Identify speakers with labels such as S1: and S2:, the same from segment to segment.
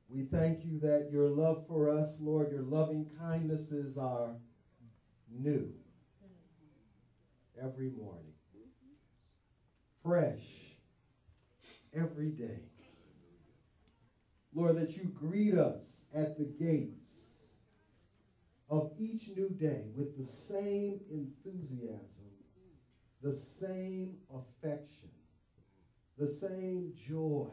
S1: We thank you that your love for us, Lord, your loving kindnesses are new every morning, fresh every day. Lord, that you greet us at the gates of each new day with the same enthusiasm, the same affection, the same joy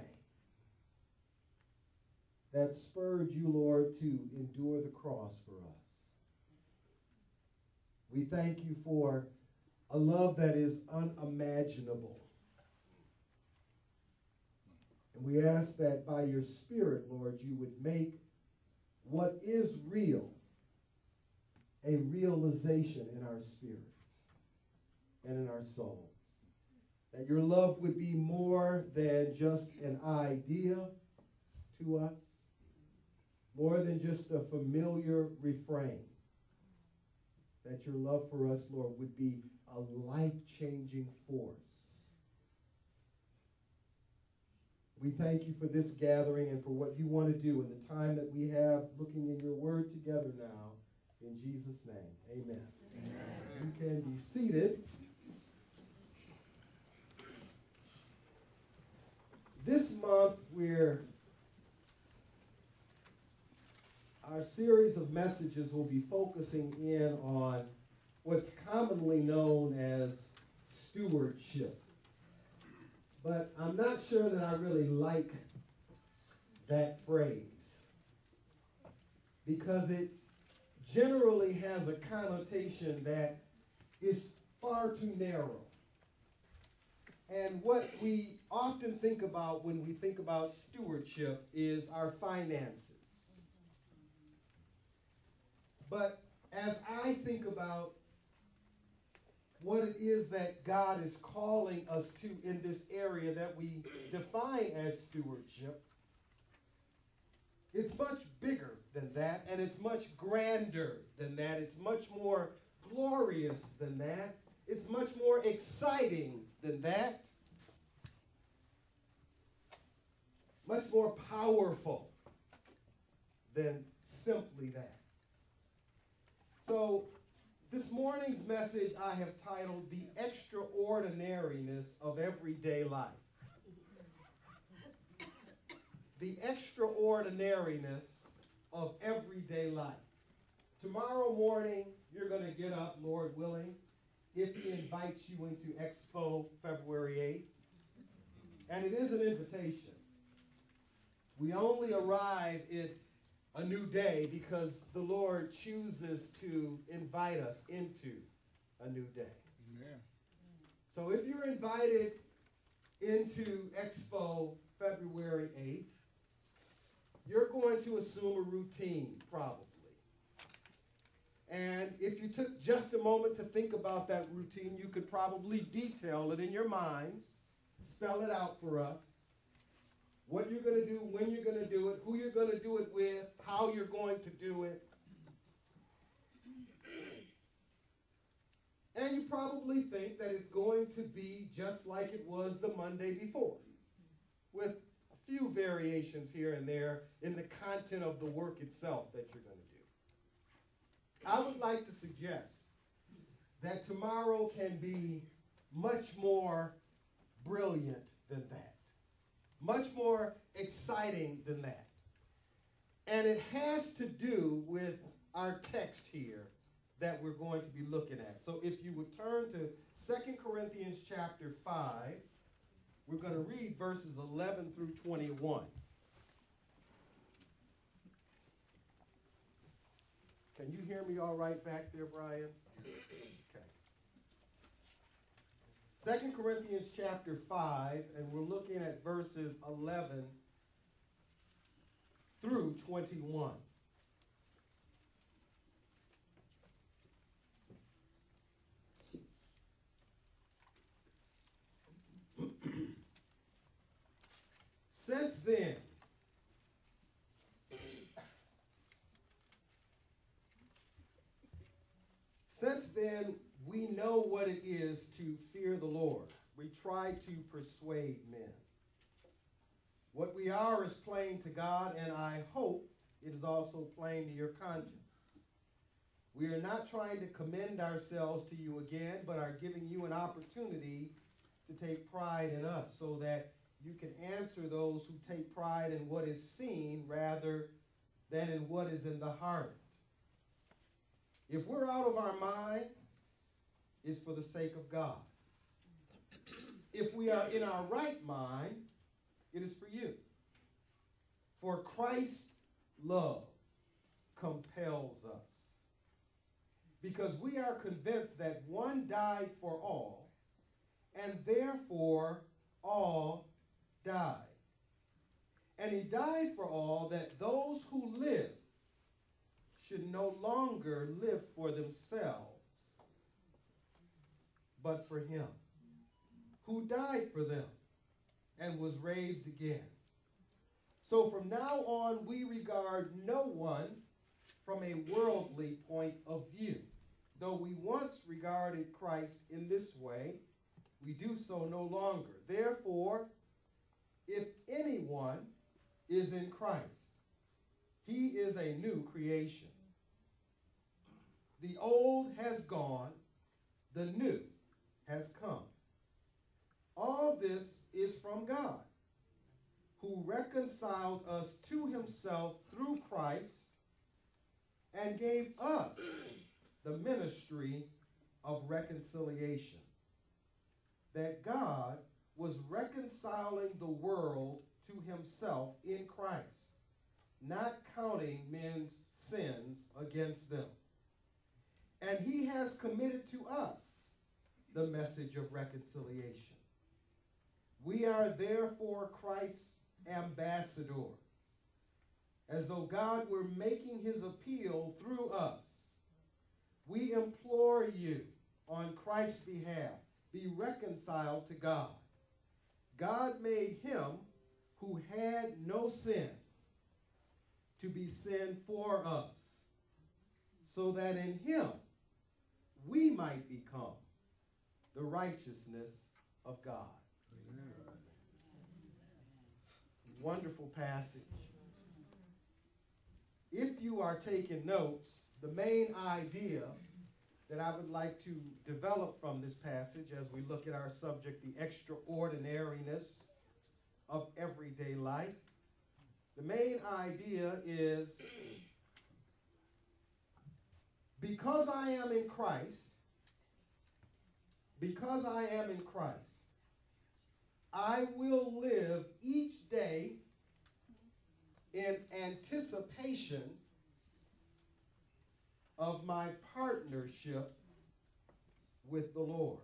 S1: that spurred you, Lord, to endure the cross for us. We thank you for a love that is unimaginable. And we ask that by your Spirit, Lord, you would make what is real a realization in our spirits and in our souls. That your love would be more than just an idea to us, more than just a familiar refrain. That your love for us, Lord, would be a life-changing force. We thank you for this gathering and for what you want to do in the time that we have looking in your word together now. In Jesus' name, amen. Amen. You can be seated. This month, our series of messages will be focusing in on what's commonly known as stewardship. But I'm not sure that I really like that phrase because it generally has a connotation that is far too narrow. And what we often think about when we think about stewardship is our finances. But as I think about what it is that God is calling us to in this area that we define as stewardship, it's much bigger than that, and it's much grander than that. It's much more glorious than that. It's much more exciting than that. Much more powerful than simply that. So, this morning's message I have titled The Extraordinariness of Everyday Life. The extraordinariness of everyday life. Tomorrow morning, you're going to get up, Lord willing, if He invites you into Expo February 8th. And it is an invitation. We only arrive at a new day because the Lord chooses to invite us into a new day. Amen. So if you're invited into Expo February 8th, you're going to assume a routine, probably. And if you took just a moment to think about that routine, you could probably detail it in your minds, spell it out for us, what you're going to do, when you're going to do it, who you're going to do it with, how you're going to do it. And you probably think that it's going to be just like it was the Monday before, with a few variations here and there in the content of the work itself that you're going to do. I would like to suggest that tomorrow can be much more brilliant than that, much more exciting than that. And it has to do with our text here that we're going to be looking at. So if you would turn to 2 Corinthians chapter 5, we're going to read verses 11 through 21. Can you hear me all right back there, Brian? Okay. 2 Corinthians chapter 5, and we're looking at verses 11 through 21. Since then, we know what it is to fear the Lord. We try to persuade men. What we are is plain to God, and I hope it is also plain to your conscience. We are not trying to commend ourselves to you again, but are giving you an opportunity to take pride in us so that you can answer those who take pride in what is seen rather than in what is in the heart. If we're out of our mind, it's for the sake of God. If we are in our right mind, it is for you. For Christ's love compels us. Because we are convinced that one died for all, and therefore all died. And he died for all, that those who live should no longer live for themselves, but for him who died for them and was raised again. So from now on, we regard no one from a worldly point of view. Though we once regarded Christ in this way, we do so no longer. Therefore, if anyone is in Christ, he is a new creation. The old has gone, the new has come. All this is from God, who reconciled us to himself through Christ and gave us the ministry of reconciliation. That God was reconciling the world to himself in Christ, not counting men's sins against them. And he has committed to us the message of reconciliation. We are therefore Christ's ambassadors, as though God were making his appeal through us. We implore you on Christ's behalf, be reconciled to God. God made him who had no sin to be sin for us, so that in him we might become the righteousness of God. Amen. Wonderful passage. If you are taking notes, the main idea that I would like to develop from this passage as we look at our subject, the extraordinariness of everyday life, the main idea is, because I am in Christ, I will live each day in anticipation of my partnership with the Lord.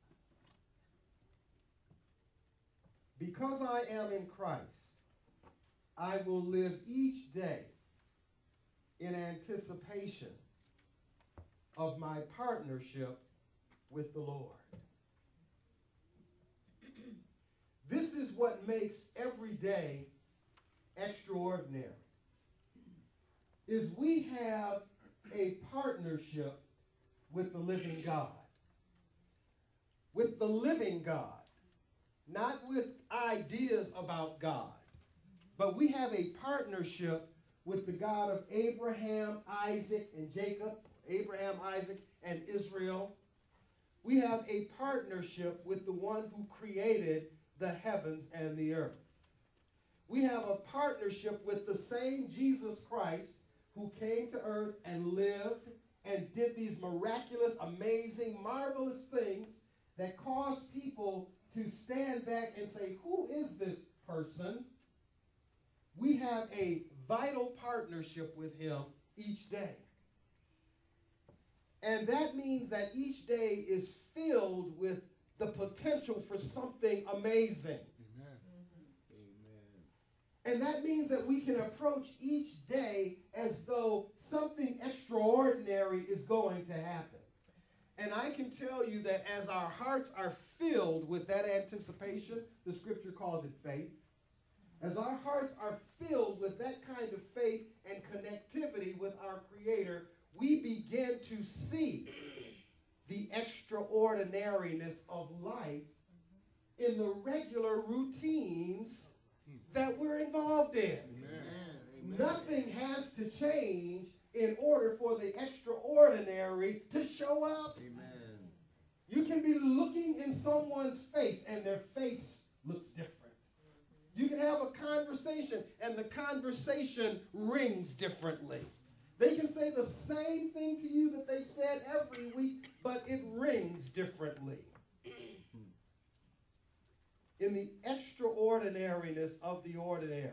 S1: Because I am in Christ, I will live each day in anticipation of my partnership with the Lord. This is what makes every day extraordinary, is we have a partnership with the living God. With the living God. Not with ideas about God, but we have a partnership with the God of Abraham, Isaac, and Jacob, Abraham, Isaac, and Israel. We have a partnership with the one who created the heavens and the earth. We have a partnership with the same Jesus Christ who came to earth and lived and did these miraculous, amazing, marvelous things that caused people to stand back and say, who is this person? We have a vital partnership with him each day. And that means that each day is filled with the potential for something amazing. Amen. Amen. And that means that we can approach each day as though something extraordinary is going to happen. And I can tell you that as our hearts are filled with that anticipation, the scripture calls it faith. As our hearts are filled with that kind of faith and connectivity with our Creator, we begin to see the extraordinariness of life in the regular routines that we're involved in.
S2: Amen.
S1: Nothing has to change in order for the extraordinary to show up.
S2: Amen.
S1: You can be looking in someone's face and their face looks different. You can have a conversation and the conversation rings differently. They can say the same thing to you that they've said every week, but it rings differently. In the extraordinariness of the ordinary,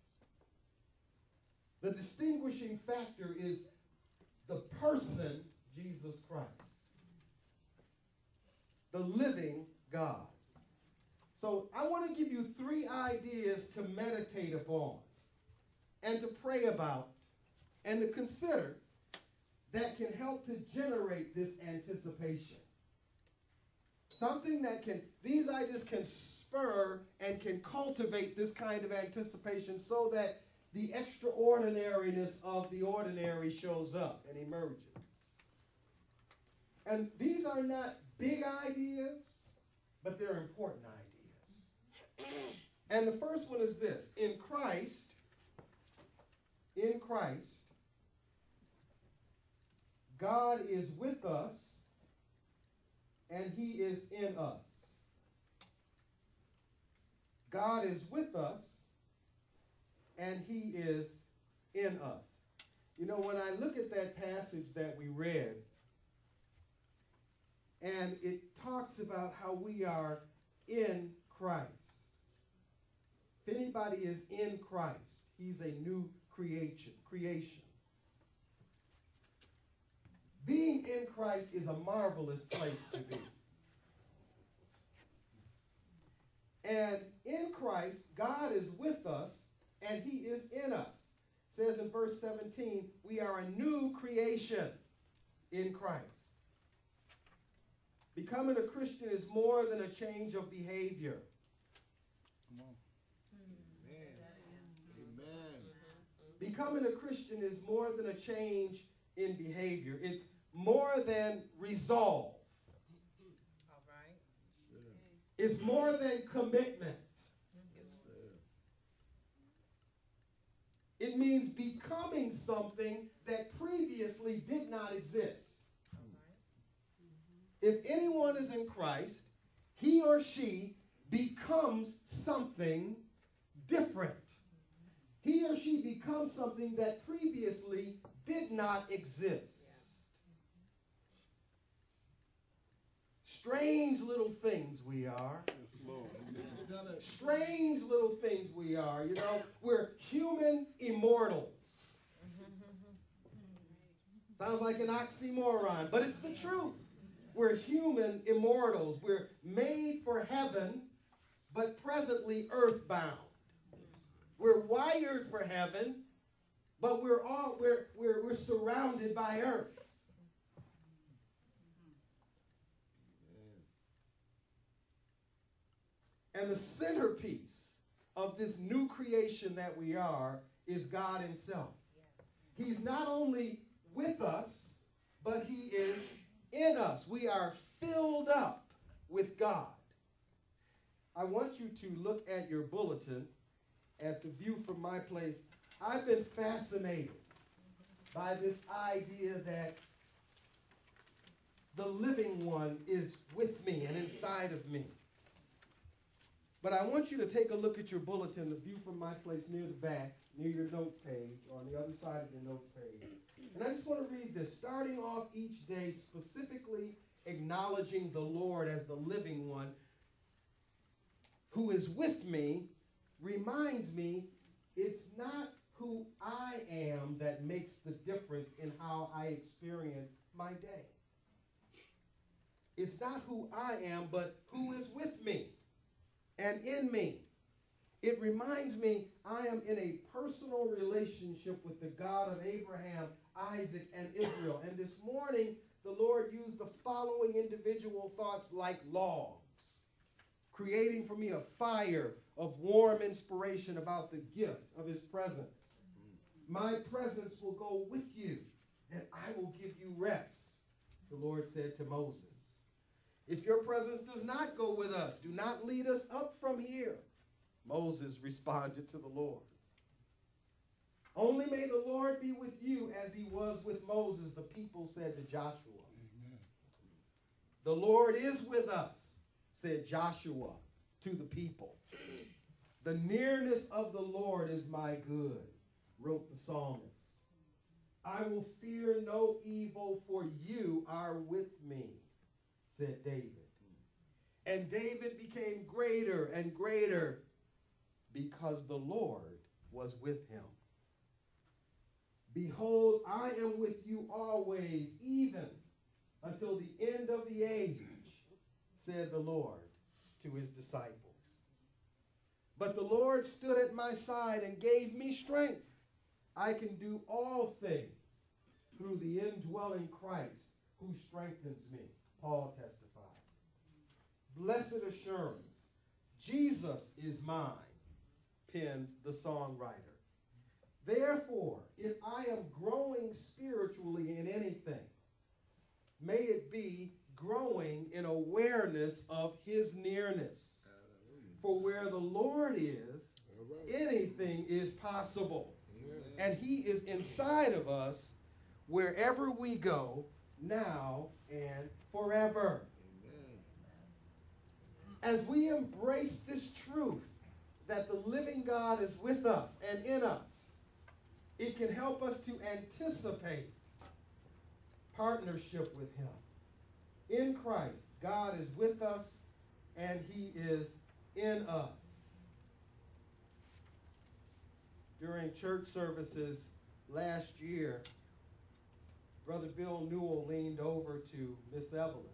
S1: the distinguishing factor is the person, Jesus Christ, the living God. So I want to give you 3 ideas to meditate upon and to pray about and to consider that can help to generate this anticipation. Something that these ideas can spur and can cultivate this kind of anticipation so that the extraordinariness of the ordinary shows up and emerges. And these are not big ideas, but they're important ideas. And the first one is this: in Christ, God is with us and he is in us. God is with us and he is in us. You know, when I look at that passage that we read, and it talks about how we are in Christ. If anybody is in Christ, he's a new creation. Being in Christ is a marvelous place to be. And in Christ, God is with us and he is in us. It says in verse 17, we are a new creation in Christ. Becoming a Christian is more than a change of behavior.
S2: Come on. Amen.
S1: Becoming a Christian is more than a change in behavior. It's more than resolve.
S3: All right.
S1: It's more than commitment. It means becoming something that previously did not exist. If anyone is in Christ, he or she becomes something different. He or she becomes something that previously did not exist. Strange little things we are. Strange little things we are. You know, we're human immortals. Sounds like an oxymoron, but it's the truth. We're human immortals. We're made for heaven, but presently earthbound. We're wired for heaven, but we're surrounded by earth. And the centerpiece of this new creation that we are is God himself. He's not only with us, but he is in us. We are filled up with God. I want you to look at your bulletin at the View from My Place. I've been fascinated by this idea that the living one is with me and inside of me. But I want you to take a look at your bulletin, the View from My Place, near the back, near your notes page, or on the other side of your notes page. And I just want to read this, starting off each day specifically acknowledging the Lord as the living one who is with me, reminds me it's not who I am that makes the difference in how I experience my day. It's not who I am, but who is with me and in me. It reminds me I am in a personal relationship with the God of Abraham, Isaac, and Israel. And this morning, the Lord used the following individual thoughts like logs, creating for me a fire of warm inspiration about the gift of his presence. My presence will go with you, and I will give you rest, the Lord said to Moses. If your presence does not go with us, do not lead us up from here. Moses responded to the Lord. Only may the Lord be with you as he was with Moses, the people said to Joshua.
S2: Amen.
S1: The Lord is with us, said Joshua to the people. The nearness of the Lord is my good, wrote the psalmist. I will fear no evil, for you are with me, said David. And David became greater and greater because the Lord was with him. Behold, I am with you always, even until the end of the age, said the Lord to his disciples. But the Lord stood at my side and gave me strength. I can do all things through the indwelling Christ who strengthens me, Paul testified. Blessed assurance, Jesus is mine, penned the songwriter. Therefore, if I am growing spiritually in anything, may it be growing in awareness of his nearness. For where the Lord is, anything is possible. And he is inside of us wherever we go, now and forever. As we embrace this truth that the living God is with us and in us, it can help us to anticipate partnership with him. In Christ, God is with us and he is in us. During church services last year, Brother Bill Newell leaned over to Miss Evelyn,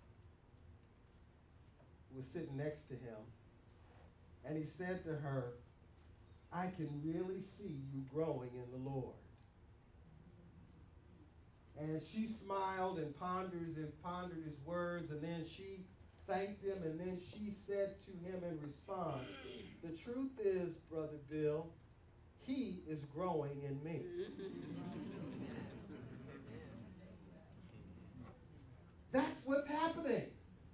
S1: who was sitting next to him, and he said to her, I can really see you growing in the Lord. And she smiled and pondered his words, and then she thanked him, and then she said to him in response, the truth is, Brother Bill, he is growing in me. That's what's happening.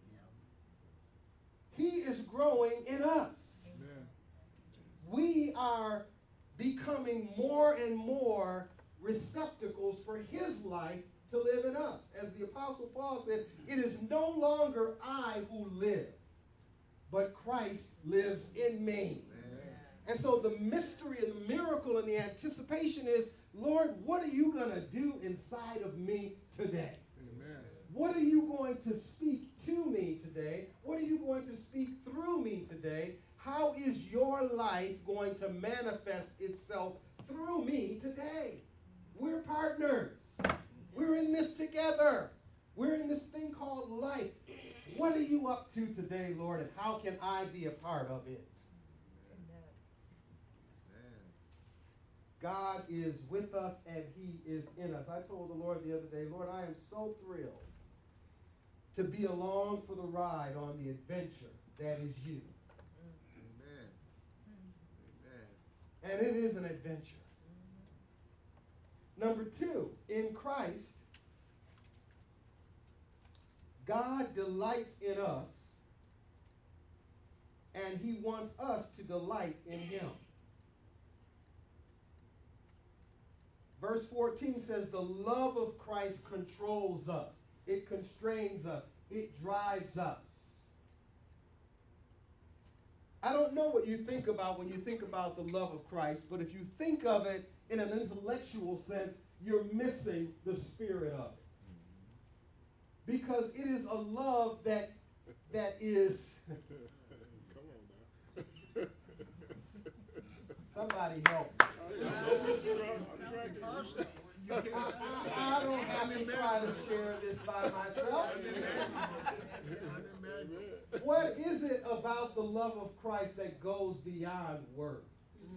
S1: He is growing in us.
S2: Amen.
S1: We are becoming more and more receptacles for his life to live in us. As the Apostle Paul said, it is no longer I who live, but Christ lives in me.
S2: Amen.
S1: And so the mystery and the miracle and the anticipation is, Lord, what are you going to do inside of me today?
S2: Amen.
S1: What are you going to speak to me today? What are you going to speak through me today? How is your life going to manifest itself through me today? We're partners. We're in this together. We're in this thing called life. What are you up to today, Lord, and how can I be a part of it? God is with us and he is in us. I told the Lord the other day, Lord, I am so thrilled to be along for the ride on the adventure that is you.
S2: Amen.
S1: And it is an adventure. Number two, in Christ, God delights in us and he wants us to delight in him. Verse 14 says, the love of Christ controls us. It constrains us. It drives us. I don't know what you think about when you think about the love of Christ, but if you think of it in an intellectual sense, you're missing the spirit of it. Because it is a love that is...
S2: Come on now.
S1: Somebody help me. I don't have to try to share this by myself. What is it about the love of Christ that goes beyond words?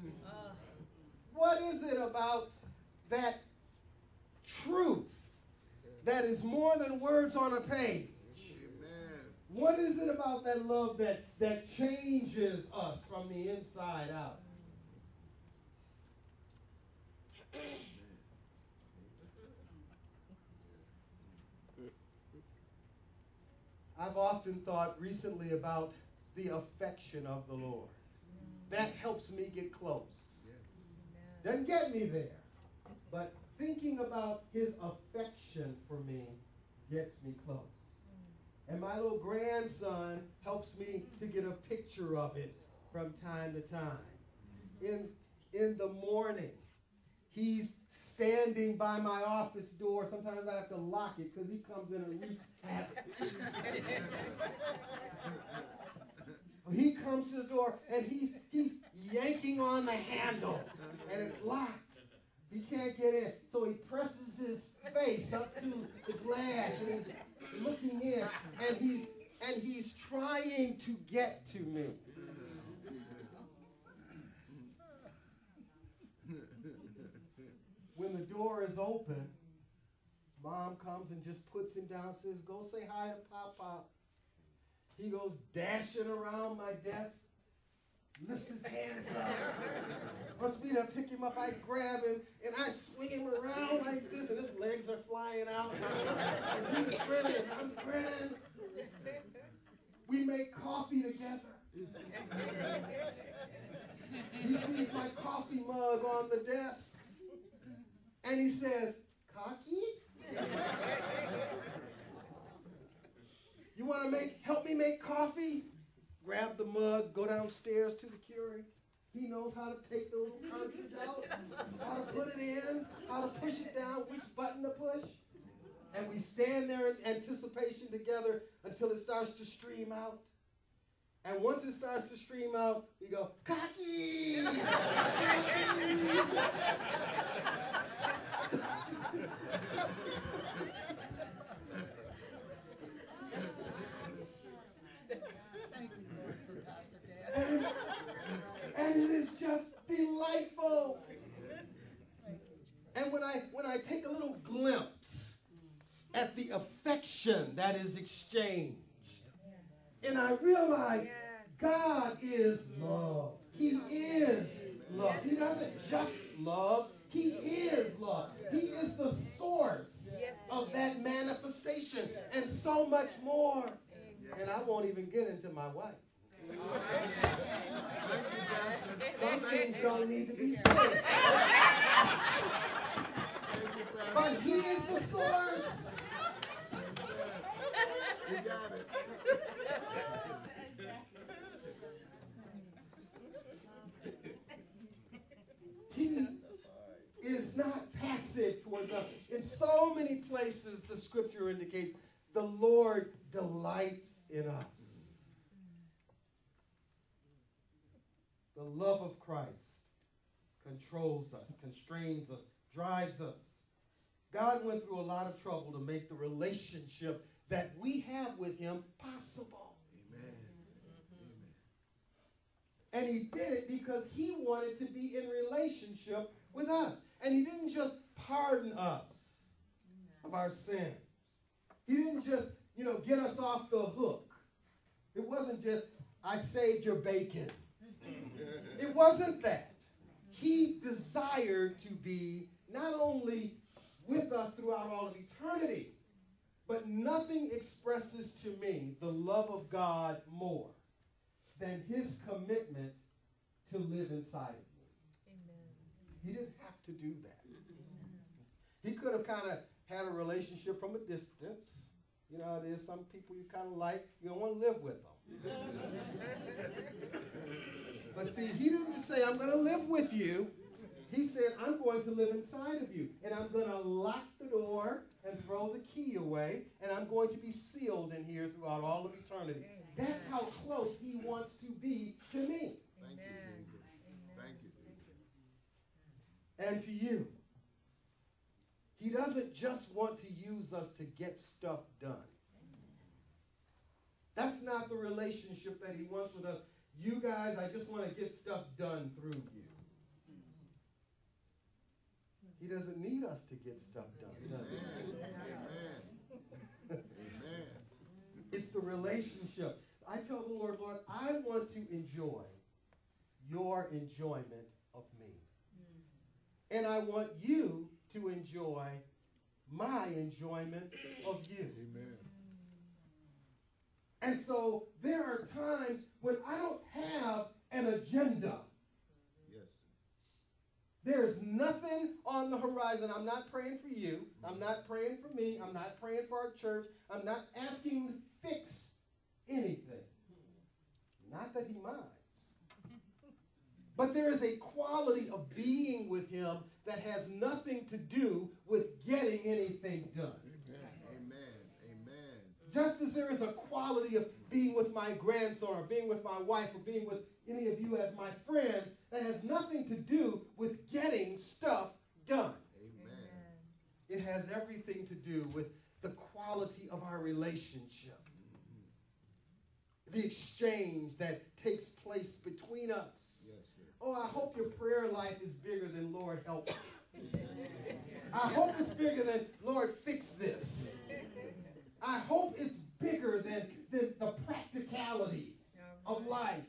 S1: What is it about that truth that is more than words on a page? What is it about that love that changes us from the inside out? I've often thought recently about the affection of the Lord. that helps me get close.
S2: Yes.
S1: Doesn't get me there, but thinking about his affection for me gets me close. And my little grandson helps me to get a picture of it from time to time. In the morning, he's standing by my office door. Sometimes I have to lock it because he comes in and wreaks havoc. He comes to the door and he's yanking on the handle and it's locked. He can't get in. So he presses his face up to the glass and he's looking in and he's trying to get to me. When the door is open, his mom comes and just puts him down and says, "Go say hi to Pop-Pop." He goes dashing around my desk, lifts his hands up. Wants me to pick him up. I grab him and I swing him around like this, and his legs are flying out. And he's grinning, and I'm grinning. We make coffee together. He sees my coffee mug on the desk, and he says, "Cocky? You want to help me make coffee?" Grab the mug, go downstairs to the Keurig. He knows how to take the little cartridge out, how to put it in, how to push it down, which button to push. And we stand there in anticipation together until it starts to stream out. And once it starts to stream out, we go, "Cocky!" And it is just delightful. And when I take a little glimpse at the affection that is exchanged, and I realize God is love. He is love. He doesn't just love. He is love. He is the source of that manifestation and so much more. And I won't even get into my wife. Some things don't need to be said. But he is the source.
S2: You got it.
S1: He is not passive towards us. In so many places, the scripture indicates the Lord delights in us. The love of Christ controls us, constrains us, drives us. God went through a lot of trouble to make the relationship that we have with him possible.
S2: Amen.
S1: And he did it because he wanted to be in relationship with us. And he didn't just pardon us of our sins. He didn't just, get us off the hook. It wasn't just, "I saved your bacon." It wasn't that. He desired to be not only with us throughout all of eternity, but nothing expresses to me the love of God more than his commitment to live inside of me. Amen. He didn't have to do that. He could have kind of had a relationship from a distance. You know how it is. Some people you kind of like, you don't want to live with them. But see, he didn't just say, "I'm going to live with you." He said, "I'm going to live inside of you. And I'm going to lock the door and throw the key away. And I'm going to be sealed in here throughout all of eternity." That's how close he wants to be to me.
S2: Thank you, Jesus. Thank you, Jesus.
S1: And to you. He doesn't just want to use us to get stuff done. That's not the relationship that he wants with us. "You guys, I just want to get stuff done through you." He doesn't need us to get stuff done, does he?
S2: Amen. Amen.
S1: It's the relationship. I tell the Lord, "Lord, I want to enjoy your enjoyment of me. And I want you to enjoy my enjoyment of you."
S2: Amen.
S1: And so there are times when I don't have an agenda.
S2: Yes.
S1: There's nothing on the horizon. I'm not praying for you. I'm not praying for me. I'm not praying for our church. I'm not asking to fix anything. Not that he minds. But there is a quality of being with him that has nothing to do with getting anything done.
S2: Amen. Amen.
S1: Just as there is a quality of being with my grandson or being with my wife or being with any of you as my friends that has nothing to do with getting stuff done.
S2: Amen.
S1: It has everything to do with the quality of our relationship. The exchange that takes place between us.
S2: Yes, sir.
S1: Oh, I hope your prayer life is bigger than Lord help me. I hope it's bigger than Lord fix this. I hope it's bigger than the practicality of life.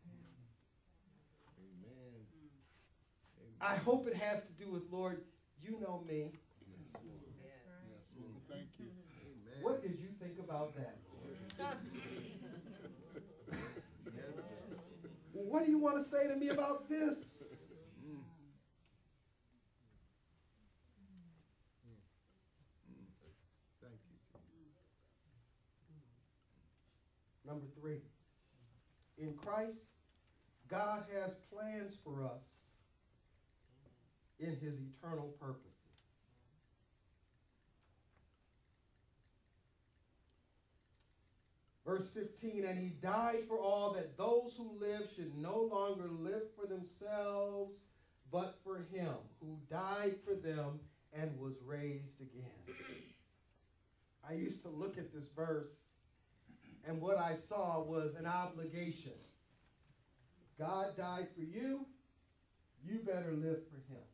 S2: Amen.
S1: I hope it has to do with Lord, you know me.
S2: Yes, Lord. Thank you. Amen.
S1: What did you think about that, Lord?
S2: Yes, sir.
S1: What do you want to say to me about this?
S2: Thank you.
S1: Number 3. In Christ, God has plans for us in his eternal purposes. Verse 15, and he died for all, that those who live should no longer live for themselves, but for him who died for them and was raised again. I used to look at this verse, and what I saw was an obligation. God died for you, you better live for him.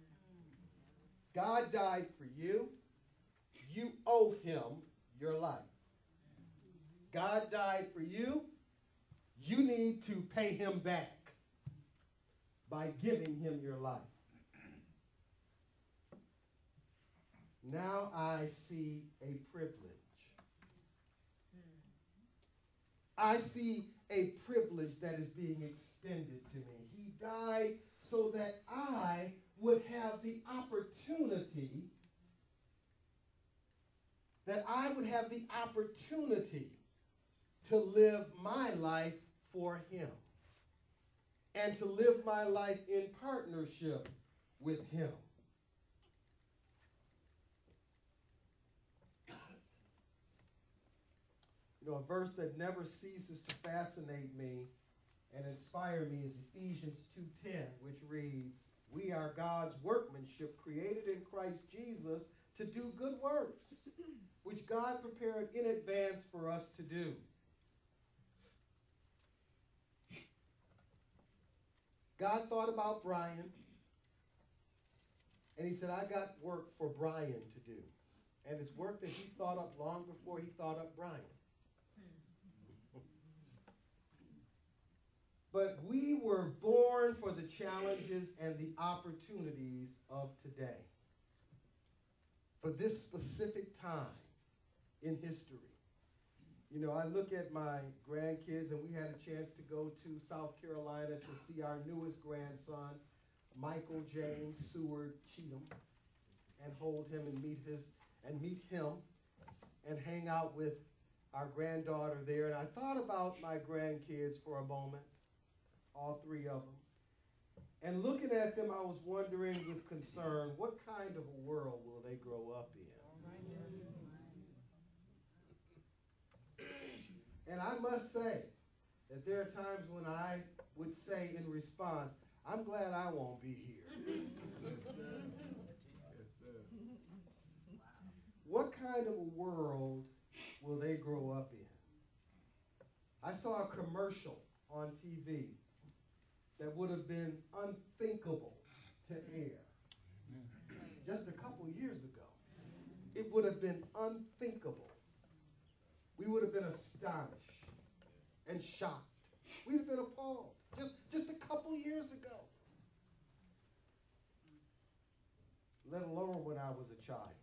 S1: God died for you, you owe him your life. God died for you, you need to pay him back by giving him your life. Now I see a privilege. I see a privilege that is being extended to me. He died so that I would have the opportunity, to live my life for him and to live my life in partnership with him. You know, a verse that never ceases to fascinate me and inspire me is Ephesians 2:10, which reads, "We are God's workmanship, created in Christ Jesus to do good works, which God prepared in advance for us to do." God thought about Brian, and he said, I got work for Brian to do. And it's work that he thought up long before he thought up Brian. But we were born for the challenges and the opportunities of today. For this specific time in history. You know, I look at my grandkids, and we had a chance to go to South Carolina to see our newest grandson, Michael James Seward Cheatham, and hold him and meet him and hang out with our granddaughter there. And I thought about my grandkids for a moment, all 3 of them. And looking at them, I was wondering with concern, what kind of a world will they grow up in? And I must say that there are times when I would say in response, I'm glad I won't be here.
S2: Yes, sir. Yes, sir.
S1: What kind of a world will they grow up in? I saw a commercial on TV that would have been unthinkable to air just a couple years ago. It would have been unthinkable. We would have been astonished and shocked. We'd have been appalled just a couple years ago. Let alone when I was a child.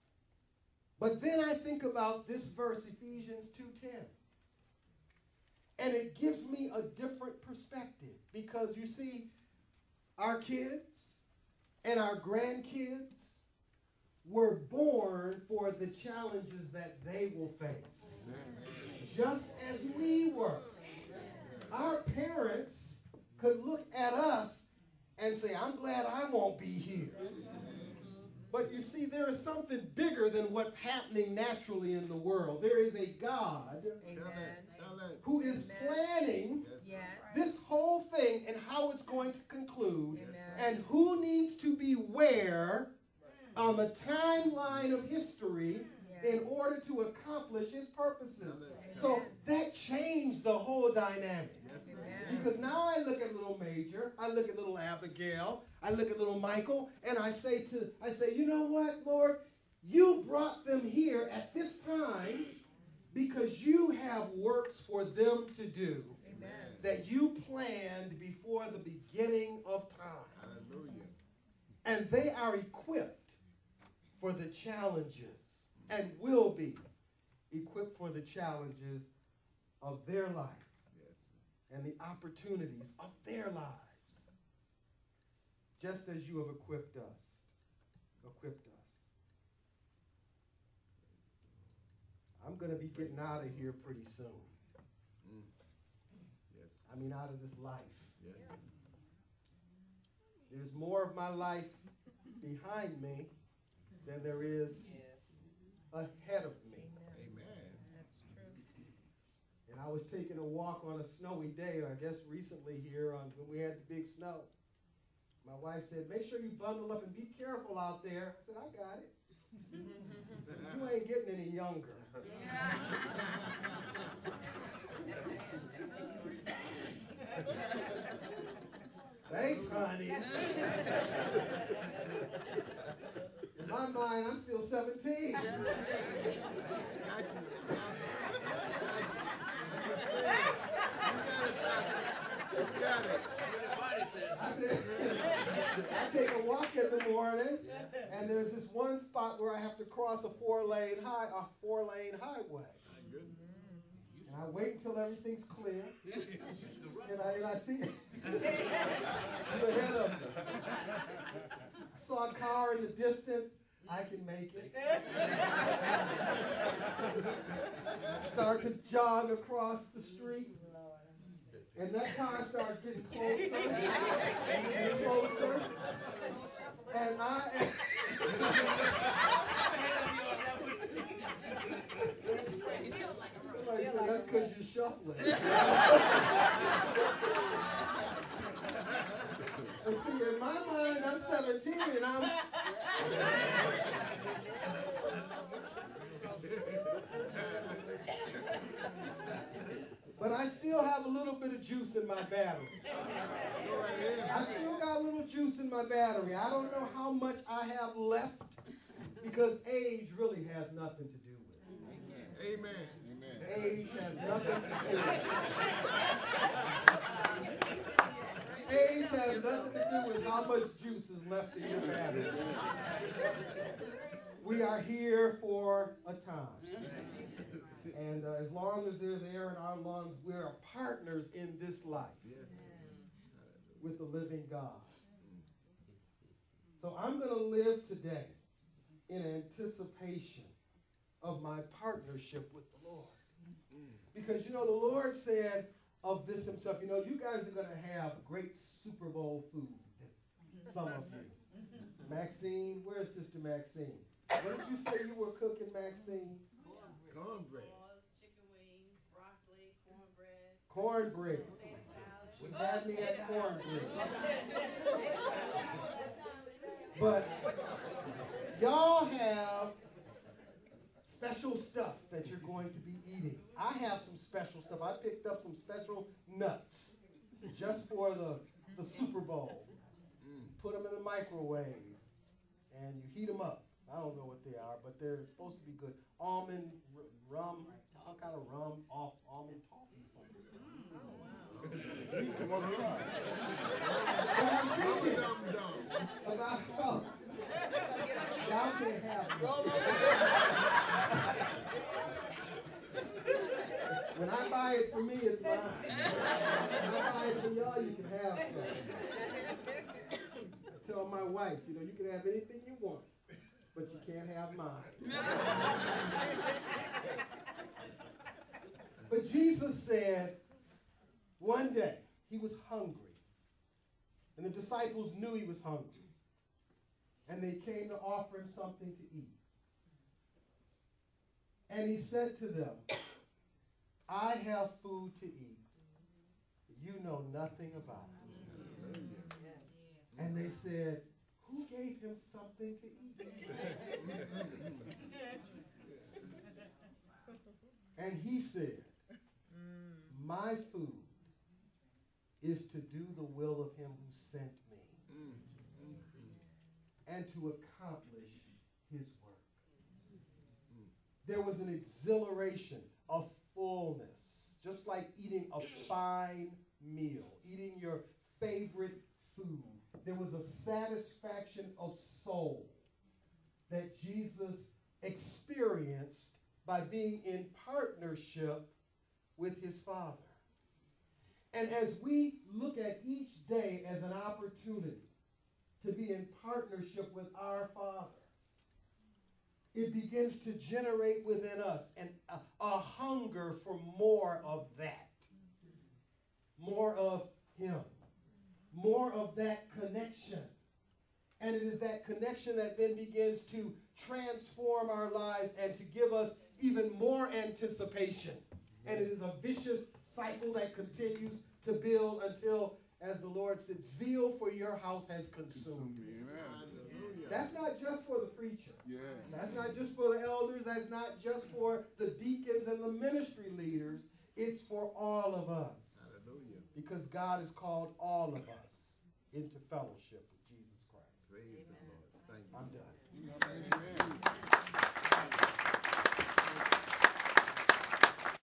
S1: But then I think about this verse, Ephesians 2:10. And it gives me a different perspective because you see, our kids and our grandkids were born for the challenges that they will face, just as we were. Our parents could look at us and say, I'm glad I won't be here. But you see, there is something bigger than what's happening naturally in the world. There is a God who is planning this whole thing and how it's going to conclude and who needs to be where on the timeline of history in order to accomplish his purposes. So that changed the whole dynamic. Because now I look at little Major, I look at little Abigail, I look at little Michael, and I say, you know what, Lord? You brought them here at this time because you have works for them to do that you planned before the beginning of time.
S2: Hallelujah.
S1: And they are equipped for the challenges and will be equipped for the challenges of their life and the opportunities of their lives, just as you have equipped us. I'm going to be getting out of here pretty soon. I mean, out of this life. There's more of my life behind me than there is ahead of me.
S2: Amen.
S3: That's true.
S1: And I was taking a walk on a snowy day, I guess recently here when we had the big snow. My wife said, make sure you bundle up and be careful out there. I said, I got it. You ain't getting any younger. Thanks, honey. In my mind, I'm still 17. I take a walk in the morning, and there's this one spot where I have to cross a four-lane highway. And I wait until everything's clear, and I see you ahead of me. I saw a car in the distance. I can make it. Start to jog across the street. And that car starts getting closer and closer. And somebody said, that's because you're shuffling. But see, in my mind, I'm 17 and I'm... But I still have a little bit of juice in my battery. I still got a little juice in my battery. I don't know how much I have left because age really has nothing to do with it.
S2: Amen.
S1: Age has nothing to do with it. Age has nothing to do with how much juice is left in your battery. We are here for a time. And as long as there's air in our lungs, we are partners in this life with the living God. So I'm going to live today in anticipation of my partnership with the Lord. Because, the Lord said of this himself, you guys are going to have great Super Bowl food, some of you. Maxine, where's Sister Maxine? What did you say you were cooking, Maxine?
S2: Cornbread.
S1: Cornbread. She had me at cornbread. But y'all have special stuff that you're going to be eating. I have some special stuff. I picked up some special nuts just for the Super Bowl. Put them in the microwave and you heat them up. I don't know what they are, but they're supposed to be good. Almond, rum, some kind of rum, almond toffee, something. About y'all can't have it. When I buy it for me, it's mine. I'm buying for y'all, you can have some. I tell my wife, you can have anything you want, but you can't have mine. But Jesus said one day he was hungry. And the disciples knew he was hungry. And they came to offer him something to eat. And he said to them, I have food to eat you know nothing about it. And they said, who gave him something to eat? And he said, my food is to do the will of him who sent me and to accomplish his work. There was an exhilaration, a fullness, just like eating a fine meal, eating your favorite food. There was a satisfaction of soul that Jesus experienced by being in partnership with his Father. And as we look at each day as an opportunity to be in partnership with our Father, it begins to generate within us a hunger for more of that, more of him, more of that connection. And it is that connection that then begins to transform our lives and to give us even more anticipation. And it is a vicious cycle that continues to build until, as the Lord said, zeal for your house has consumed me. That's not just for the preacher. Yeah. That's not just for the elders. That's not just for the deacons and the ministry leaders. It's for all of us. Hallelujah. Because God has called all of us into fellowship with Jesus Christ. Praise the Lord. Thank you. I'm done.